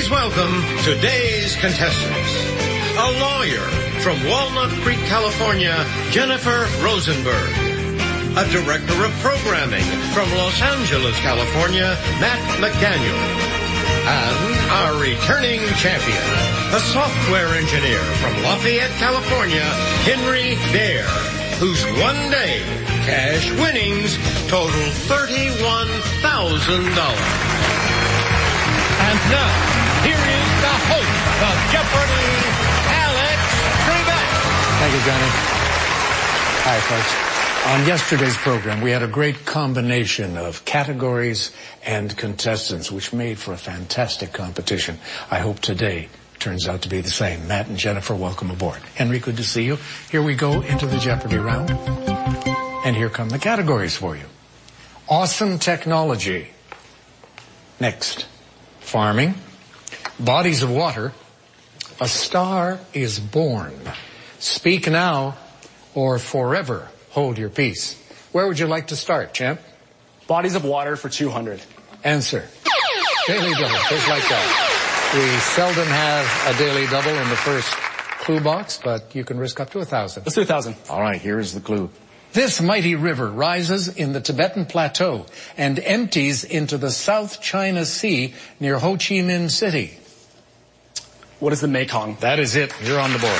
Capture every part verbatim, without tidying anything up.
Please welcome today's contestants. A lawyer from Walnut Creek, California, Jennifer Rosenberg. A director of programming from Los Angeles, California, Matt McDaniel. And our returning champion, a software engineer from Lafayette, California, Henry Dare, whose one-day cash winnings total thirty-one thousand dollars. And now, here is the host of Jeopardy, Alex Trebek. Thank you, Johnny. Hi, folks. On yesterday's program, we had a great combination of categories and contestants, which made for a fantastic competition. I hope today turns out to be the same. Matt and Jennifer, welcome aboard. Henry, good to see you. Here we go into the Jeopardy round. And here come the categories for you. Awesome technology. Next. Farming. Bodies of water. A star is born. Speak now or forever hold your peace. Where would you like to start, champ? Bodies of water for two hundred. Answer. Daily double, just like that. We seldom have a daily double in the first clue box, but you can risk up to a thousand. Let's do a thousand. All right, here is the clue. This mighty river rises in the Tibetan Plateau and empties into the South China Sea near Ho Chi Minh City. What is the Mekong? That is it. You're on the board.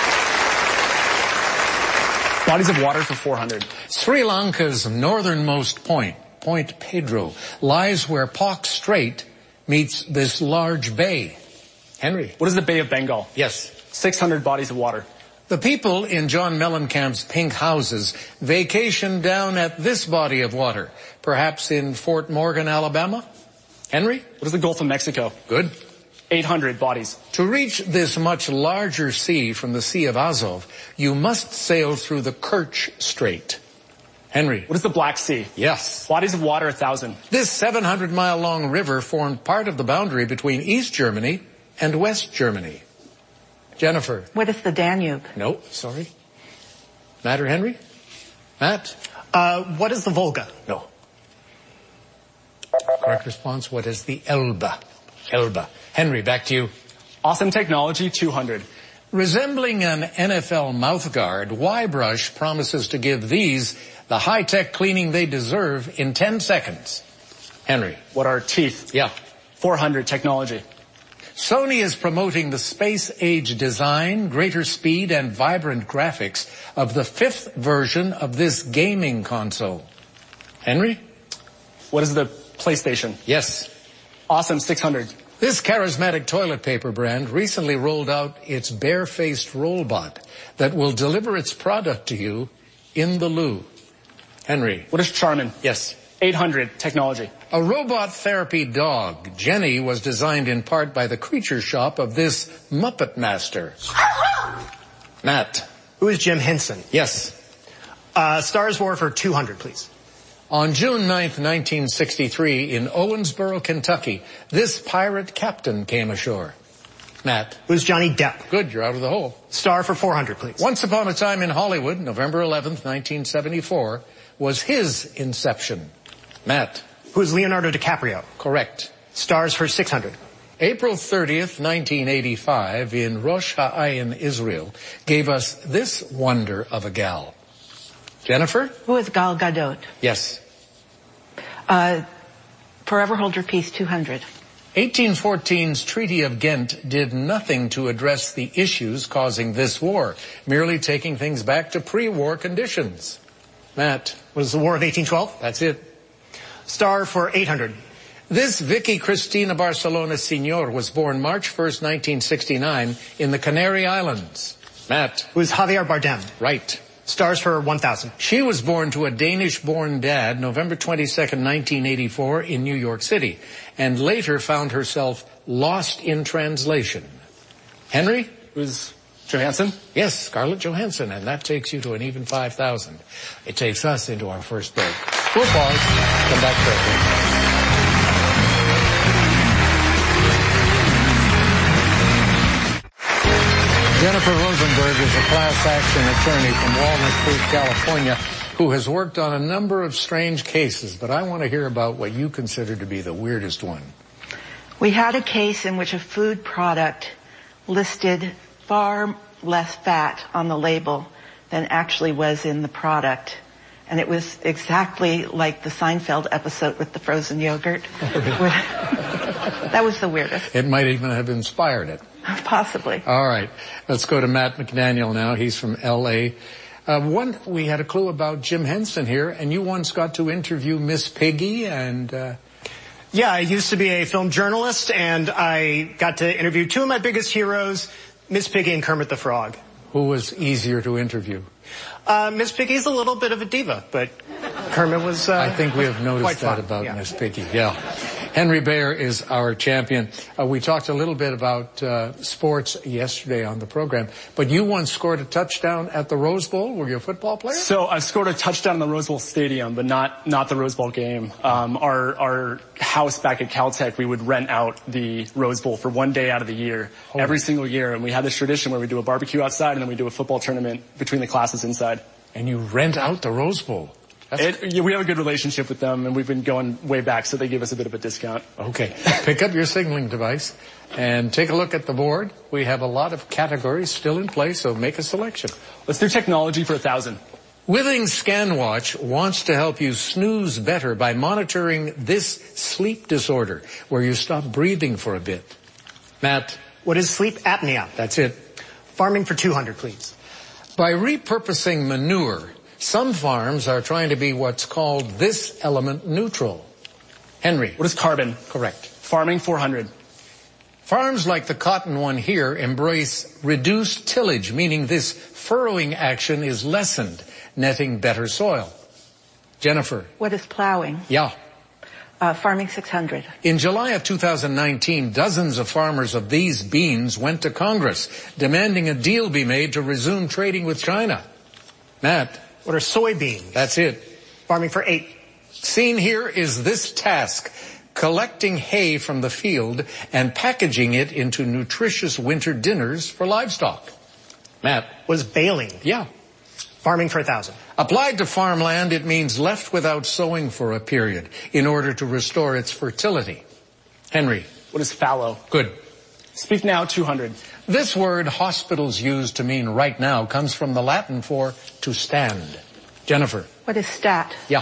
Bodies of water for four hundred. Sri Lanka's northernmost point, Point Pedro, lies where Pak Strait meets this large bay. Henry. What is the Bay of Bengal? Yes. six hundred bodies of water. The people in John Mellencamp's pink houses vacation down at this body of water, perhaps in Fort Morgan, Alabama. Henry? What is the Gulf of Mexico? Good. eight hundred bodies. To reach this much larger sea from the Sea of Azov, you must sail through the Kerch Strait. Henry. What is the Black Sea? Yes. Bodies of water, one thousand. This seven hundred mile long river formed part of the boundary between East Germany and West Germany. Jennifer. What is the Danube? No, sorry. Matt or Henry? Matt? Uh, what is the Volga? No. Correct response, what is the Elbe? Elbe. Henry, back to you. Awesome technology, two hundred. Resembling an N F L mouthguard, Y-Brush promises to give these the high-tech cleaning they deserve in ten seconds. Henry. What are teeth? Yeah. four hundred technology. Sony is promoting the space-age design, greater speed, and vibrant graphics of the fifth version of this gaming console. Henry? What is the PlayStation? Yes. Awesome, six hundred. This charismatic toilet paper brand recently rolled out its bare-faced Rollbot that will deliver its product to you in the loo. Henry. What is Charmin? Yes. eight hundred technology. A robot therapy dog, Jenny, was designed in part by the creature shop of this Muppet Master. Matt. Who is Jim Henson? Yes. Uh, Stars War for two hundred, please. On June ninth, nineteen sixty-three, in Owensboro, Kentucky, this pirate captain came ashore. Matt. Who's Johnny Depp? Good, you're out of the hole. Star for four hundred, please. Once Upon a Time in Hollywood, November eleventh, nineteen seventy-four, was his inception. Matt. Who is Leonardo DiCaprio? Correct. Stars for six hundred. April thirtieth, nineteen eighty-five, in Rosh Ha'ayin, Israel, gave us this wonder of a gal. Jennifer? Who is Gal Gadot? Yes. Uh, Forever Hold Your Peace, two hundred. eighteen fourteen's Treaty of Ghent did nothing to address the issues causing this war, merely taking things back to pre-war conditions. Matt? Was the War of eighteen twelve? That's it. Star for eight hundred. This Vicky Cristina Barcelona Senior was born March first, nineteen sixty-nine in the Canary Islands. Matt? Who is Javier Bardem? Right. Stars for one thousand. She was born to a Danish-born dad November twenty-second, nineteen eighty-four in New York City, and later found herself lost in translation. Henry? Who's Johansson? Yes, Scarlett Johansson, and that takes you to an even five thousand. It takes us into our first break. We'll pause. Come back shortly. Jennifer Rosenberg is a class action attorney from Walnut Creek, California, who has worked on a number of strange cases, but I want to hear about what you consider to be the weirdest one. We had a case in which a food product listed far less fat on the label than actually was in the product. And it was exactly like the Seinfeld episode with the frozen yogurt. That was the weirdest. It might even have inspired it. Possibly. All right. Let's go to Matt McDaniel now. He's from L A. Uh, one, we had a clue about Jim Henson here, and you once got to interview Miss Piggy, and... Uh, Yeah, I used to be a film journalist, and I got to interview two of my biggest heroes, Miss Piggy and Kermit the Frog. Who was easier to interview? Uh, Miss Piggy's a little bit of a diva, but Kermit was, uh, I think we have noticed that fun. about yeah. Miss Piggy, yeah. Henry Bayer is our champion. Uh, we talked a little bit about uh, sports yesterday on the program, but you once scored a touchdown at the Rose Bowl. Were you a football player? So I scored a touchdown in the Rose Bowl Stadium, but not not the Rose Bowl game. Um, our our house back at Caltech, we would rent out the Rose Bowl for one day out of the year, oh. every single year, and we had this tradition where we do a barbecue outside and then we do a football tournament between the classes inside. And you rent out the Rose Bowl? It, yeah, we have a good relationship with them, and we've been going way back, so they give us a bit of a discount. Okay. Pick up your signaling device and take a look at the board. We have a lot of categories still in place, so make a selection. Let's do technology for a thousand. Withings ScanWatch wants to help you snooze better by monitoring this sleep disorder, where you stop breathing for a bit. Matt? What is sleep apnea? That's it. Farming for two hundred, please. By repurposing manure, some farms are trying to be what's called this element neutral. Henry. What is carbon? Correct. Farming four hundred. Farms like the cotton one here embrace reduced tillage, meaning this furrowing action is lessened, netting better soil. Jennifer. What is plowing? Yeah. Uh, farming six hundred. In July of two thousand nineteen, dozens of farmers of these beans went to Congress, demanding a deal be made to resume trading with China. Matt. What are soybeans? That's it. Farming for eight. Seen here is this task, collecting hay from the field and packaging it into nutritious winter dinners for livestock. Matt. What is baling? Yeah. Farming for a thousand. Applied to farmland, it means left without sowing for a period in order to restore its fertility. Henry. What is fallow? Good. Speak now, two hundred. This word hospitals use to mean right now comes from the Latin for to stand. Jennifer. What is stat? Yeah.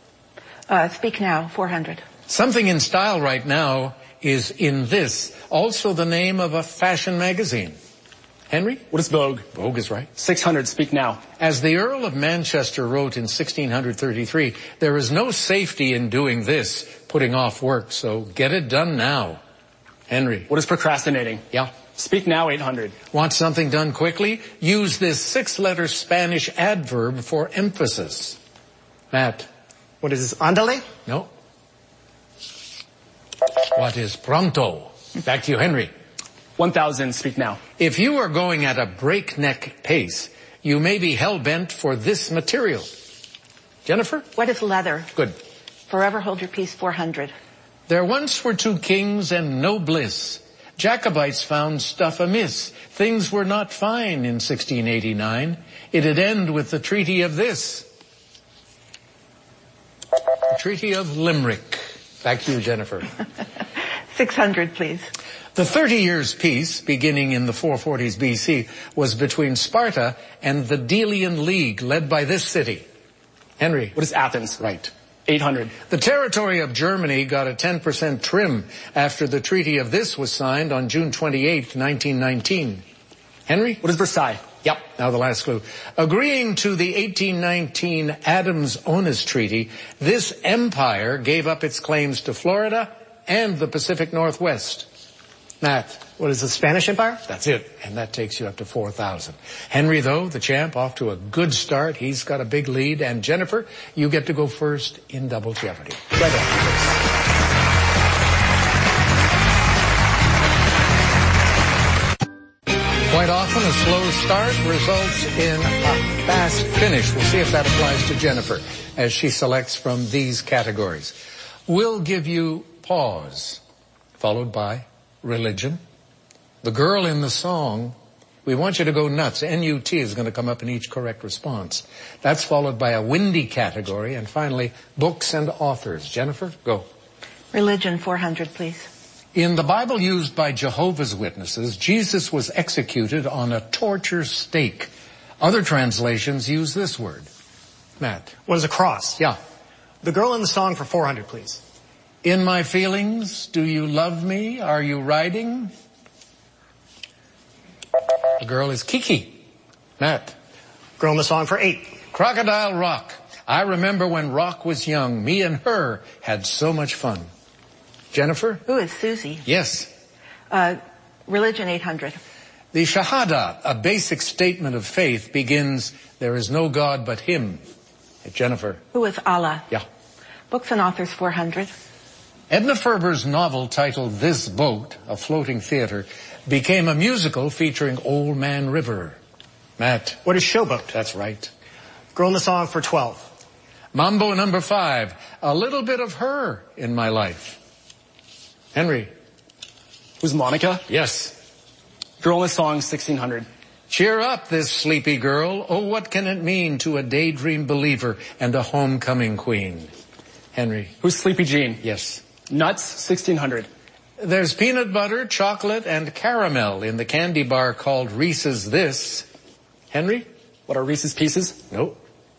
Uh, speak now, four hundred. Something in style right now is in this, also the name of a fashion magazine. Henry? What is Vogue? Vogue is right. six hundred, speak now. As the Earl of Manchester wrote in sixteen thirty-three, there is no safety in doing this, putting off work, so get it done now. Henry. What is procrastinating? Yeah. Speak now, eight hundred. Want something done quickly? Use this six-letter Spanish adverb for emphasis. Matt. What is andale? No. What is pronto? Back to you, Henry. one thousand, speak now. If you are going at a breakneck pace, you may be hell-bent for this material. Jennifer? What is leather? Good. Forever hold your peace, four hundred. There once were two kings and no bliss. Jacobites found stuff amiss. Things were not fine in sixteen eighty-nine. It'd end with the Treaty of this. The Treaty of Limerick. Back to you, Jennifer. six hundred, please. The Thirty Years' Peace, beginning in the four forties B C, was between Sparta and the Delian League, led by this city. Henry. What is Athens? Right. eight hundred. The territory of Germany got a ten percent trim after the Treaty of this was signed on June twenty-eighth, nineteen nineteen. Henry? What is Versailles? Yep. Now the last clue. Agreeing to the eighteen nineteen Adams-Onis Treaty, this empire gave up its claims to Florida and the Pacific Northwest. Matt. What is the Spanish Empire? That's it. And that takes you up to four thousand. Henry, though, the champ, off to a good start. He's got a big lead. And Jennifer, you get to go first in Double Jeopardy. Right on. Quite often, a slow start results in a fast finish. We'll see if that applies to Jennifer as she selects from these categories. We'll give you pause, followed by religion. The girl in the song, we want you to go nuts. N U T is going to come up in each correct response. That's followed by a windy category. And finally, books and authors. Jennifer, go. Religion, four hundred, please. In the Bible used by Jehovah's Witnesses, Jesus was executed on a torture stake. Other translations use this word. Matt. What is a cross? Yeah. The girl in the song for four hundred, please. In my feelings, do you love me? Are you riding? The girl is Kiki. Matt. Girl in the song for eight. Crocodile Rock. I remember when Rock was young. Me and her had so much fun. Jennifer? Who is Susie? Yes. Uh, religion eight hundred. The Shahada, a basic statement of faith, begins, there is no God but him. Jennifer? Who is Allah? Yeah. Books and authors four hundred. Edna Ferber's novel titled This Boat, a Floating Theater, became a musical featuring Old Man River. Matt? What is Showboat? That's right. Girl in the song for twelve. Mambo number five, a little bit of her in my life. Henry? Who's Monica? Yes. Girl in the song sixteen hundred. Cheer up, this sleepy girl. Oh, what can it mean to a daydream believer and a homecoming queen? Henry? Who's Sleepy Jean? Yes. Nuts sixteen hundred. There's peanut butter, chocolate, and caramel in the candy bar called Reese's This. Henry? What are Reese's Pieces? No.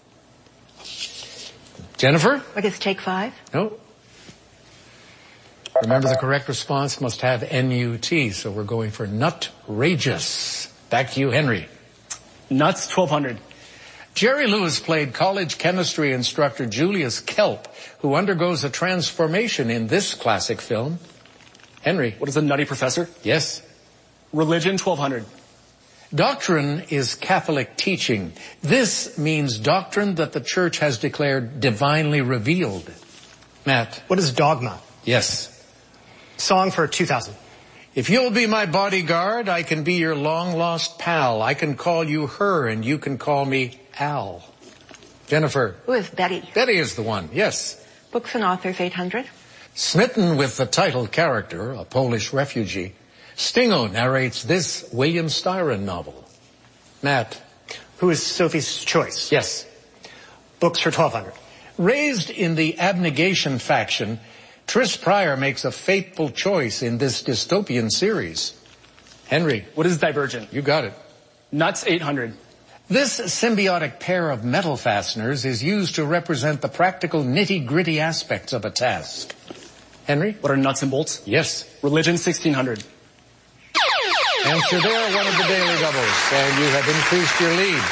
Jennifer? What is Take Five? No. Remember, the correct response must have N U T, so we're going for nutrageous. Back to you, Henry. Nuts twelve hundred. Jerry Lewis played college chemistry instructor Julius Kelp, who undergoes a transformation in this classic film. Henry. What is a Nutty Professor? Yes. Religion twelve hundred. Doctrine is Catholic teaching. This means doctrine that the church has declared divinely revealed. Matt. What is dogma? Yes. Song for two thousand. If you'll be my bodyguard, I can be your long-lost pal. I can call you her, and you can call me Al. Jennifer. Who is Betty? Betty is the one, yes. Books and authors eight hundred. Smitten with the title character, a Polish refugee, Stingo narrates this William Styron novel. Matt. Who is Sophie's Choice? Yes. Books for twelve hundred. Raised in the abnegation faction, Tris Pryor makes a fateful choice in this dystopian series. Henry. What is Divergent? You got it. Nuts eight hundred. This symbiotic pair of metal fasteners is used to represent the practical nitty-gritty aspects of a task. Henry? What are nuts and bolts? Yes. Religion sixteen hundred. Answer there, one of the daily doubles, and you have increased your lead.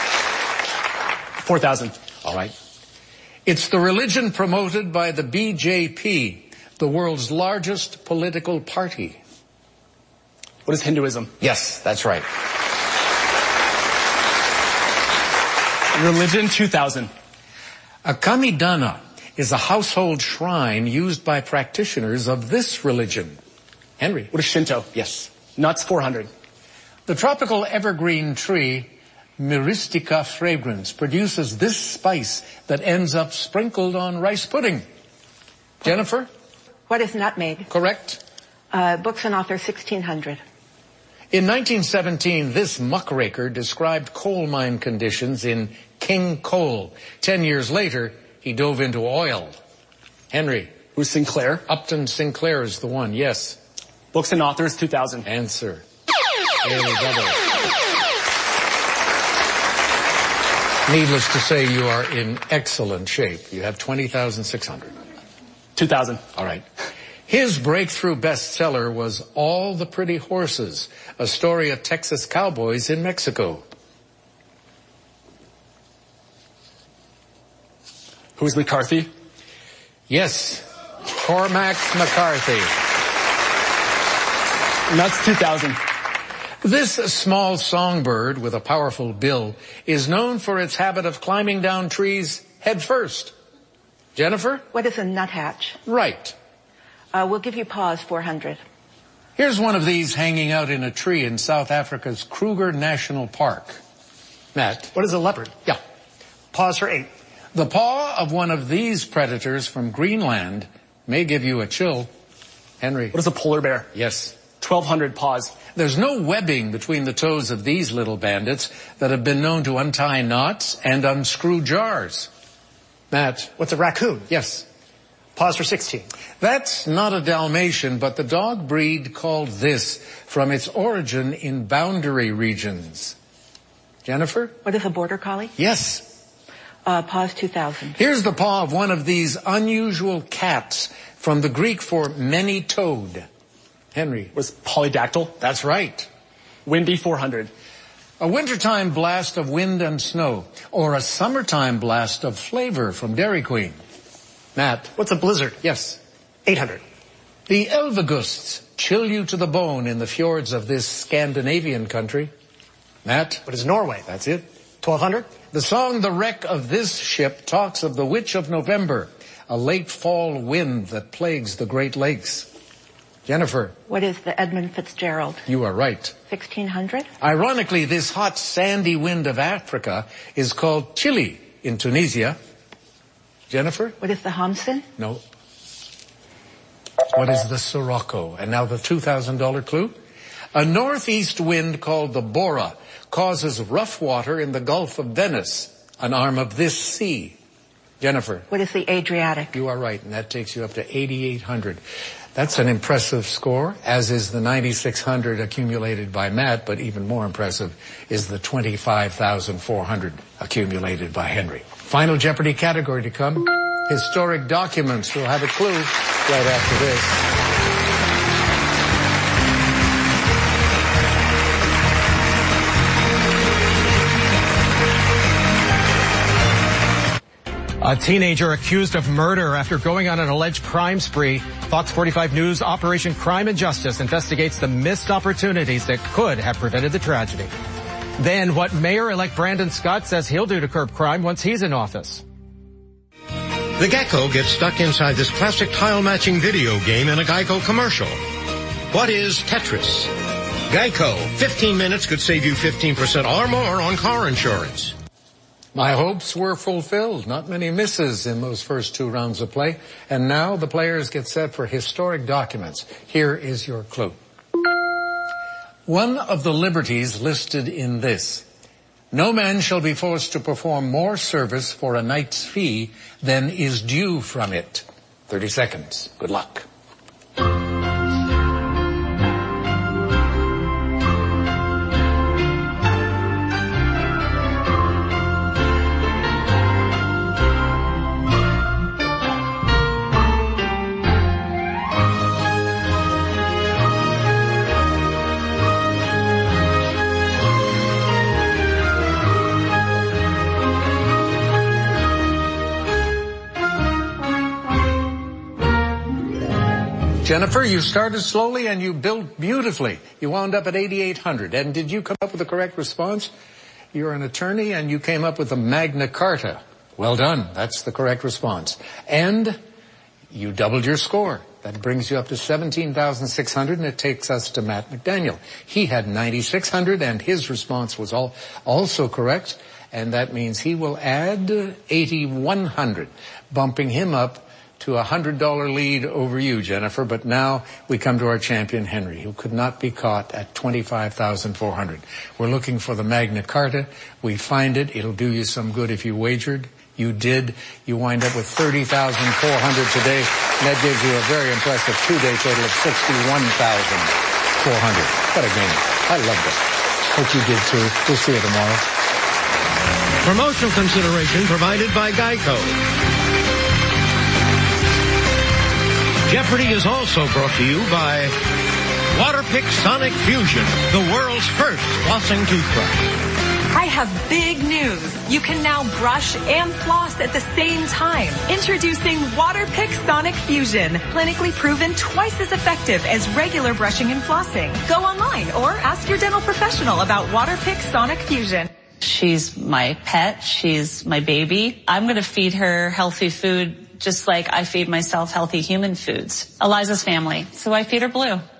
four thousand. All right. It's the religion promoted by the B J P, the world's largest political party. What is Hinduism? Yes, that's right. Religion two thousand. A kamidana is a household shrine used by practitioners of this religion. Henry. What is Shinto? Yes. Nuts four hundred. The tropical evergreen tree, Myristica fragrans, produces this spice that ends up sprinkled on rice pudding. Jennifer? What is nutmeg? Correct. Uh, books and authors sixteen hundred. In nineteen seventeen, this muckraker described coal mine conditions in King Coal. Ten years later, he dove into oil. Henry. Who's Sinclair? Upton Sinclair is the one, yes. Books and authors two thousand. Answer. Daily double. Needless to say, you are in excellent shape. You have twenty thousand six hundred. two thousand. All right. His breakthrough bestseller was All the Pretty Horses, a story of Texas cowboys in Mexico. Who's McCarthy? Yes, Cormac McCarthy. Nuts two thousand. This small songbird with a powerful bill is known for its habit of climbing down trees head first. Jennifer? What is a nuthatch? Right. Uh, we'll give you pause, four hundred. Here's one of these hanging out in a tree in South Africa's Kruger National Park. Matt? What is a leopard? Yeah. Pause for eight. The paw of one of these predators from Greenland may give you a chill. Henry? What is a polar bear? Yes. twelve hundred. Pause. There's no webbing between the toes of these little bandits that have been known to untie knots and unscrew jars. Matt? What's a raccoon? Yes. Pause for sixteen. That's not a Dalmatian, but the dog breed called this from its origin in boundary regions. Jennifer? What is a border collie? Yes. Uh, pause two thousand. Here's the paw of one of these unusual cats from the Greek for many-toed. Henry? Was polydactyl. That's right. Windy four hundred. A wintertime blast of wind and snow, or a summertime blast of flavor from Dairy Queen. Matt? What's a blizzard? Yes. eight hundred. The Elvegusts chill you to the bone in the fjords of this Scandinavian country. Matt? What is Norway? That's it. twelve hundred. The song The Wreck of This Ship talks of the Witch of November, a late fall wind that plagues the Great Lakes. Jennifer? What is the Edmund Fitzgerald? You are right. sixteen hundred. Ironically, this hot sandy wind of Africa is called Chili in Tunisia. Jennifer? What is the Hamsun? No. What is the Sirocco? And now the two thousand dollar clue. A northeast wind called the Bora causes rough water in the Gulf of Venice, an arm of this sea. Jennifer? What is the Adriatic? You are right, and that takes you up to eighty-eight hundred. That's an impressive score, as is the ninety-six hundred accumulated by Matt, but even more impressive is the twenty-five thousand four hundred accumulated by Henry. Final Jeopardy category to come. Historic documents. We'll have a clue right after this. A teenager accused of murder after going on an alleged crime spree. Fox forty-five News Operation Crime and Justice investigates the missed opportunities that could have prevented the tragedy. Then what Mayor-elect Brandon Scott says he'll do to curb crime once he's in office. The gecko gets stuck inside this classic tile-matching video game in a Geico commercial. What is Tetris? Geico, fifteen minutes could save you fifteen percent or more on car insurance. My hopes were fulfilled. Not many misses in those first two rounds of play. And now the players get set for historic documents. Here is your clue. One of the liberties listed in this. No man shall be forced to perform more service for a night's fee than is due from it. thirty seconds. Good luck. Jennifer, you started slowly and you built beautifully. You wound up at eighty-eight hundred. And did you come up with the correct response? You're an attorney and you came up with the Magna Carta. Well done. That's the correct response. And you doubled your score. That brings you up to seventeen thousand six hundred, and it takes us to Matt McDaniel. He had ninety-six hundred and his response was all, also correct. And that means he will add eighty-one hundred, bumping him up to a one hundred dollar lead over you, Jennifer. But now we come to our champion, Henry, who could not be caught at twenty-five thousand four hundred. We're looking for the Magna Carta. We find it. It'll do you some good if you wagered. You did. You wind up with thirty thousand four hundred today. And that gives you a very impressive two-day total of sixty-one thousand four hundred. What a game. I loved it. Hope you did too. We'll see you tomorrow. Promotional consideration provided by Geico. Jeopardy is also brought to you by Waterpik Sonic Fusion, the world's first flossing toothbrush. I have big news. You can now brush and floss at the same time. Introducing Waterpik Sonic Fusion, clinically proven twice as effective as regular brushing and flossing. Go online or ask your dental professional about Waterpik Sonic Fusion. She's my pet. She's my baby. I'm going to feed her healthy food just like I feed myself healthy human foods. Eliza's family, so I feed her Blue.